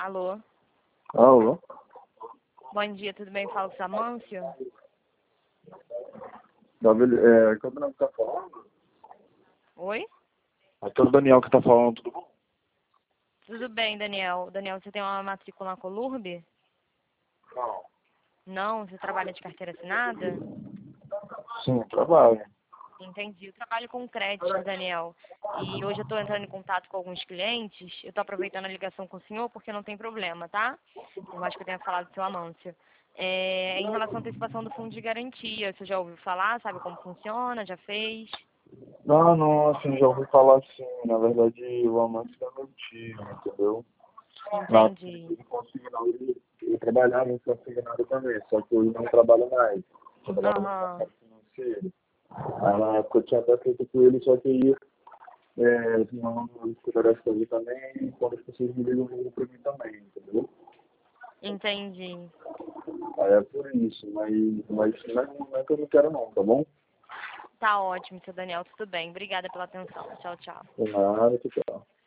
Alô? Alô? Bom dia, tudo bem? Fala com o Amâncio? Aqui é o Daniel que tá falando? Oi? Aqui é o Daniel que tá falando, tudo bom? Tudo bem, Daniel. Daniel, você tem uma matrícula na Colurb? Não. Não? Você trabalha de carteira assinada? Sim, trabalho. Entendi. Eu trabalho com crédito, Daniel. E hoje eu estou entrando em contato com alguns clientes. Eu estou aproveitando a ligação com o senhor porque não tem problema, tá? Eu acho que eu tenho falado do seu Amâncio. Em relação à antecipação do fundo de garantia, você já ouviu falar? Sabe como funciona? Já fez? Não, assim, já ouvi falar assim, na verdade o amante é meu tio, entendeu? Na Entendi. ele consignado, ele trabalhava em consignado também, só que hoje não trabalha mais. Trabalhava no Aham. mercado financeiro. Aí na época eu tinha até feito com ele, só que aí não escutaram as coisas também, quando as pessoas me ligam ligo pra mim também, entendeu? Entendi. Aí é por isso, mas não é que eu não quero não, tá bom? Tá ótimo, seu Daniel. Tudo bem. Obrigada pela atenção. Tchau, tchau. De nada, tchau.